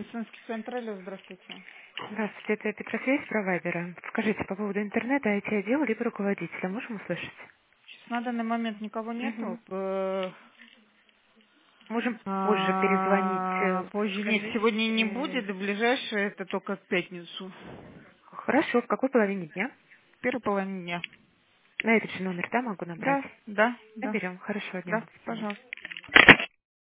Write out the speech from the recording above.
Медицинский центр, алло, здравствуйте. Здравствуйте, это Петрофей с провайдера. Скажите, по поводу интернета, IT-отдела либо руководителя, можем услышать? Сейчас на данный момент никого нету. Мгм. Можем позже перезвонить, Позже нет, скажите. сегодня не будет, ближайшее это только в пятницу. Хорошо, в какой половине дня? В первой половине дня. На этот же номер, да, могу набрать? Да, да, да, Наберем. Хорошего дня. да, До свидания. пожалуйста.